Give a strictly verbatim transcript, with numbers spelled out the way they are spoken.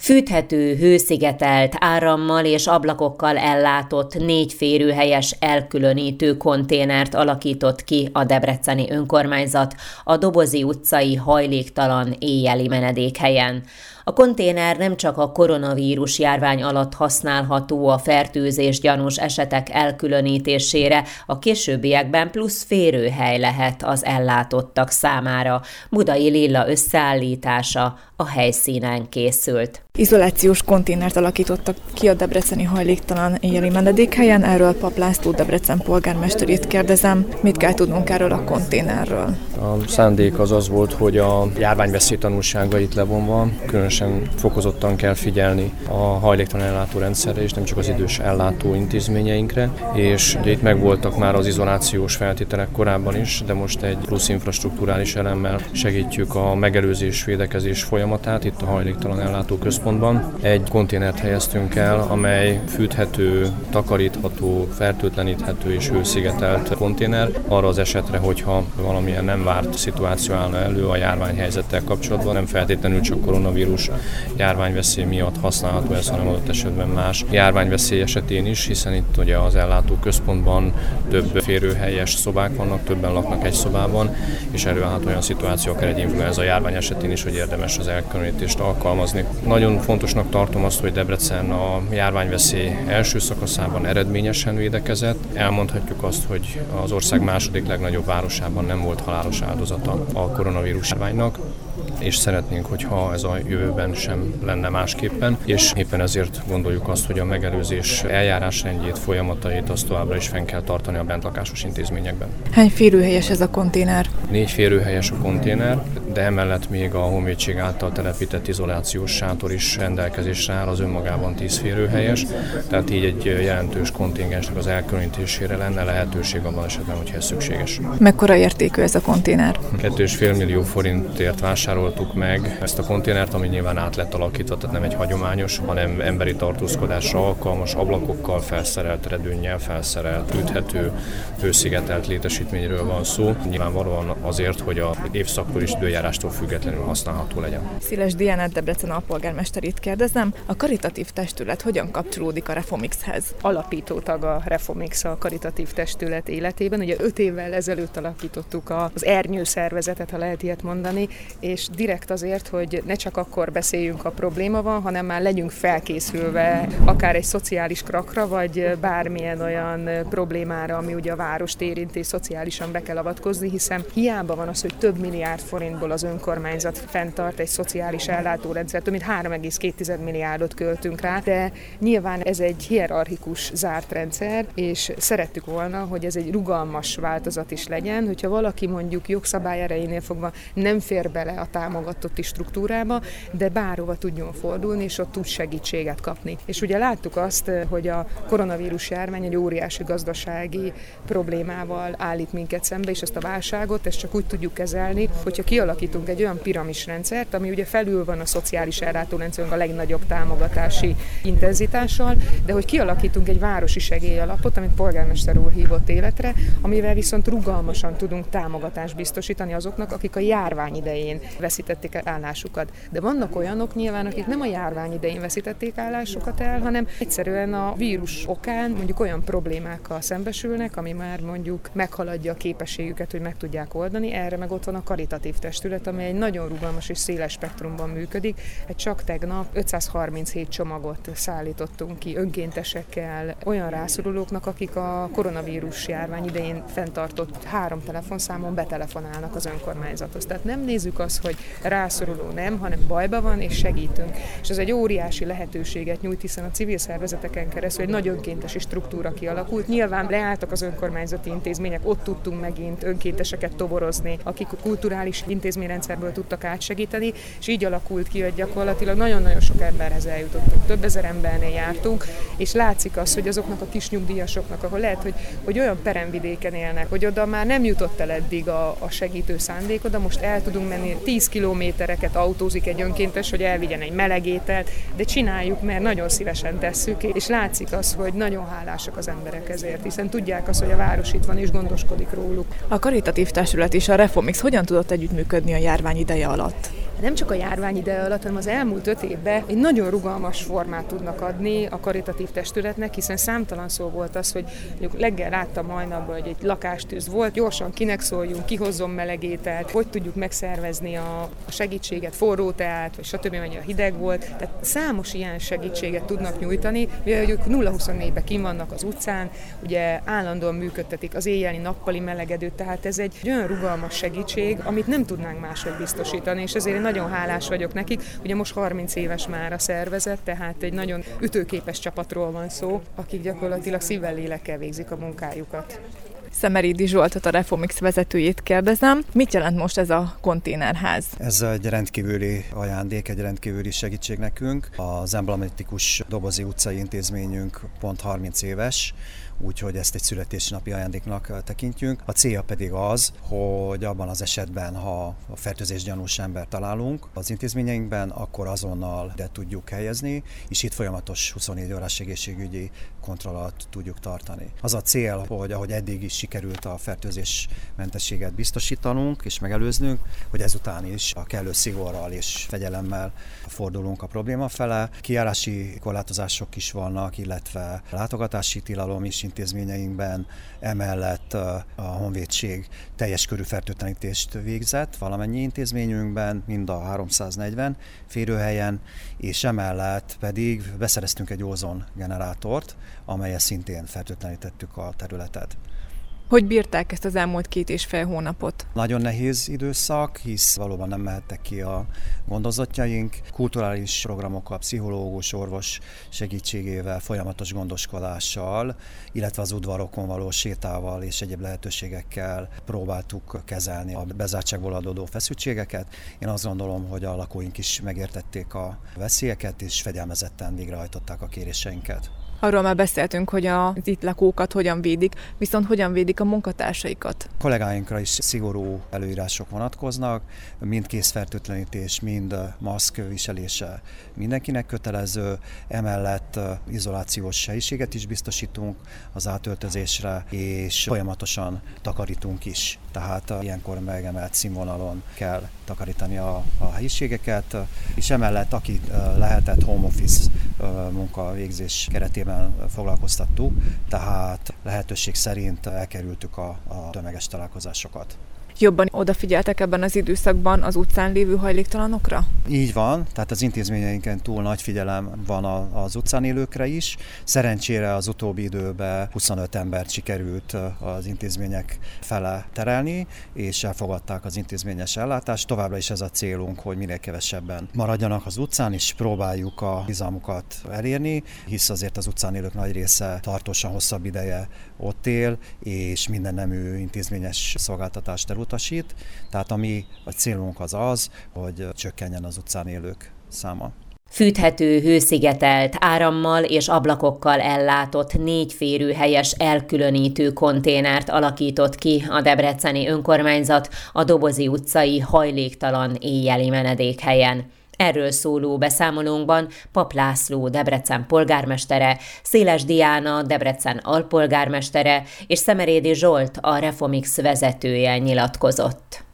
Fűthető, hőszigetelt, árammal és ablakokkal ellátott négy férőhelyes elkülönítő konténert alakított ki a debreceni önkormányzat a Dobozi utcai hajléktalan éjjeli menedékhelyen. A konténer nem csak a koronavírus járvány alatt használható a fertőzés gyanús esetek elkülönítésére, a későbbiekben plusz férőhely lehet az ellátottak számára. Budai Lilla összeállítása a helyszínen készült. Izolációs konténert alakítottak ki a debreceni hajléktalan éjjeli menedékhelyen, erről Pap László Debrecen polgármesterét kérdezem. Mit kell tudnunk erről a konténerről? A szándék az az volt, hogy a járványveszély tanulságait levonva különösen fokozottan kell figyelni a hajléktalan ellátórendszerre, és nem csak az idős ellátó intézményeinkre, és ugye itt megvoltak már az izolációs feltételek korábban is, de most egy plusz infrastrukturális elemmel segítjük a megelőzés, védekezés folyamatát itt a hajléktalan ellátó központban. Egy konténert helyeztünk el, amely fűthető, takarítható, fertőtleníthető és hőszigetelt konténer arra az esetre, hogyha valamilyen nem várt szituáció állna elő a járványhelyzettel kapcsolatban, nem feltétlenül csak koronavírus járványveszély miatt használható ez, hanem adott esetben más járványveszély esetén is, hiszen itt ugye az ellátó központban több férőhelyes szobák vannak, többen laknak egy szobában, és előállhat olyan szituáció, akár egy influenza járvány esetén is, hogy érdemes az elkülönítést alkalmazni. Nagyon fontosnak tartom azt, hogy Debrecen a járványveszély első szakaszában eredményesen védekezett. Elmondhatjuk azt, hogy az ország második legnagyobb városában nem volt halálos áldozata a koronavírus járványnak, és szeretnénk, hogyha ez a jövőben sem lenne másképpen, és éppen ezért gondoljuk azt, hogy a megelőzés eljárásrendjét, folyamatait azt továbbra is fenn kell tartani a bentlakásos intézményekben. Hány férőhelyes ez a konténer? Négy férőhelyes a konténer, de emellett még a honvédség által telepített izolációs sátor is rendelkezésre áll, az önmagában tíz férőhelyes, tehát így egy jelentős kontingensnek az elkülönítésére lenne lehetőség abban esetben, hogyha ez szükséges. Mekkora értékű ez a konténer? Kettő és fél millió forintért vásároltuk meg ezt a konténert, ami nyilván át lett alakítva, tehát nem egy hagyományos, hanem emberi tartózkodásra alkalmas, ablakokkal felszerelt, redőnnyel felszerelt, fűthető, hőszigetelt létesítményről van szó. Nyilvánvalóan azért, hogy a évszaktól és időjárástól függetlenül használható legyen. Sziles Diánát, Debrecen alpolgármesterét kérdezem, a karitatív testület hogyan kapcsolódik a Reformixhez? Alapító tag a Reformix a karitatív testület életében. Ugye öt évvel ezelőtt alakítottuk az Ernyő szervezetet, ha lehet ilyet mondani, és direkt azért, hogy ne csak akkor beszéljünk, a probléma van, hanem már legyünk felkészülve akár egy szociális krakra, vagy bármilyen olyan problémára, ami ugye a várost érinti, szociálisan be kell avatkozni, hiszen hiába van az, hogy több milliárd forintból az önkormányzat fenntart egy szociális ellátórendszert, több mint három egész két milliárdot költünk rá, de nyilván ez egy hierarchikus zárt rendszer, és szerettük volna, hogy ez egy rugalmas változat is legyen, hogyha valaki mondjuk jogszabály erejénél fogva nem fér bele a támogatotti struktúrába, de bárhova tudjon fordulni, és ott tud segítséget kapni. És ugye láttuk azt, hogy a koronavírus járvány egy óriási gazdasági problémával állít minket szembe, és ezt a válságot, ezt csak úgy tudjuk kezelni, hogyha kialakítunk egy olyan piramisrendszert, ami ugye felül van a szociális ellátórendszerünk a legnagyobb támogatási intenzitással, de hogy kialakítunk egy városi segélyalapot, amit polgármester úr hívott életre, amivel viszont rugalmasan tudunk támogatást biztosítani azoknak, akik a járvány idején veszítették állásukat. De vannak olyanok nyilván, akik nem a járvány idején veszítették állásukat el, hanem egyszerűen a vírus okán mondjuk olyan problémákkal szembesülnek, ami már mondjuk meghaladja a képességüket, hogy meg tudják oldani. Erre meg ott van a karitatív testület, amely egy nagyon rugalmas és széles spektrumban működik. Egy csak tegnap ötszázharminchét csomagot szállítottunk ki önkéntesekkel olyan rászorulóknak, akik a koronavírus járvány idején fenntartott három telefonszámon betelefonálnak az önkormányzathoz. Tehát nem nézzük azt, hogy rászoruló nem, hanem bajba van, és segítünk. És ez egy óriási lehetőséget nyújt, hiszen a civil szervezeteken keresztül egy nagy önkéntesi struktúra kialakult. Nyilván leálltak az önkormányzati intézmények, ott tudtunk megint önkénteseket toborozni, akik a kulturális intézményrendszerből tudtak átsegíteni, és így alakult ki, hogy gyakorlatilag nagyon-nagyon sok emberhez eljutottunk. Több ezer embernél jártunk, és látszik az, hogy azoknak a kis nyugdíjasoknak, ahol lehet, hogy, hogy olyan peremvidéken élnek, hogy oda már nem jutott el eddig a, a segítő szándék, oda most el tudunk menni, tíz kilométereket autózik egy önkéntes, hogy elvigyen egy meleg ételt, de csináljuk, mert nagyon szívesen tesszük, és látszik az, hogy nagyon hálásak az emberek ezért, hiszen tudják azt, hogy a város itt van és gondoskodik róluk. A karitatív testület és a Reformix hogyan tudott együttműködni a járvány ideje alatt? A nem csak a járvány ide alatt, hanem az elmúlt öt évben egy nagyon rugalmas formát tudnak adni a karitatív testületnek, hiszen számtalan szó volt az, hogy mondjuk reggel láttam hajnalban, hogy egy lakástűz volt, gyorsan kinek szóljunk, kihozzon melegételt, hogy tudjuk megszervezni a segítséget, forró teát, vagy stb. Mennyi a hideg volt. Tehát számos ilyen segítséget tudnak nyújtani, mivel ők nulla huszonnégyben kim vannak az utcán, ugye állandóan működtetik az éjjeli nappali melegedőt, tehát ez egy olyan rugalmas segítség, amit nem tudnánk máshogy biztosítani, és ezért én nagyon hálás vagyok nekik. Ugye most harminc éves már a szervezet, tehát egy nagyon ütőképes csapatról van szó, akik gyakorlatilag szívvel, lélekkel végzik a munkájukat. Szemerédi Zsoltot, a Reformix vezetőjét kérdezem. Mit jelent most ez a konténerház? Ez egy rendkívüli ajándék, egy rendkívüli segítség nekünk. Az emblematikus Dobozi utcai intézményünk pont harminc éves, úgyhogy ezt egy születésnapi ajándéknak tekintjük. A célja pedig az, hogy abban az esetben, ha a fertőzés gyanús ember találunk az intézményeinkben, akkor azonnal ide tudjuk helyezni, és itt folyamatos huszonnégy órás egészségügyi kontrollat tudjuk tartani. Az a cél, hogy ahogy eddig is sikerült a fertőzésmentességet biztosítanunk és megelőznünk, hogy ezután is a kellő szigorral és fegyelemmel fordulunk a probléma fele. Kijárási korlátozások is vannak, illetve látogatási tilalom is intézményeinkben, emellett a honvédség teljes körű fertőtlenítést végzett valamennyi intézményünkben, mind a háromszáznegyven férőhelyen, és emellett pedig beszereztünk egy ózongenerátort, amelyel szintén fertőtlenítettük a területet. Hogy bírták ezt az elmúlt két és fél hónapot? Nagyon nehéz időszak, hisz valóban nem mehettek ki a gondozottjaink. Kulturális programokkal, pszichológus, orvos segítségével, folyamatos gondoskodással, illetve az udvarokon való sétával és egyéb lehetőségekkel próbáltuk kezelni a bezártságból adódó feszültségeket. Én azt gondolom, hogy a lakóink is megértették a veszélyeket, és fegyelmezetten végrehajtották a kéréseinket. Arról már beszéltünk, hogy az itt lakókat hogyan védik, viszont hogyan védik a munkatársaikat. A kollégáinkra is szigorú előírások vonatkoznak, mind kézfertőtlenítés, mind maszk viselése mindenkinek kötelező, emellett izolációs helyiséget is biztosítunk az átöltözésre, és folyamatosan takarítunk is. Tehát ilyenkor megemelt színvonalon kell takarítani a, a helyiségeket, és emellett aki lehetett home office munkavégzés keretében foglalkoztattuk, tehát lehetőség szerint elkerültük a, a tömeges találkozásokat. Jobban odafigyeltek ebben az időszakban az utcán lévő hajléktalanokra? Így van, tehát az intézményeinken túl nagy figyelem van az utcán élőkre is. Szerencsére az utóbbi időben huszonöt embert sikerült az intézmények fele terelni, és elfogadták az intézményes ellátást. Továbbra is ez a célunk, hogy minél kevesebben maradjanak az utcán, és próbáljuk a bizalmukat elérni, hisz azért az utcán élők nagy része tartósan hosszabb ideje ott él, és minden nemű intézményes szolgáltatást elutasít. Tehát ami a célunk az az, hogy csökkenjen az utcán élők száma. Fűthető, hőszigetelt, árammal és ablakokkal ellátott négy férőhelyes elkülönítő konténert alakított ki a debreceni önkormányzat a Dobozi utcai hajléktalan éjjeli menedékhelyen. Erről szóló beszámolónkban Pap László, Debrecen polgármestere, Széles Diana, Debrecen alpolgármestere és Szemerédi Zsolt, a Reformix vezetője nyilatkozott.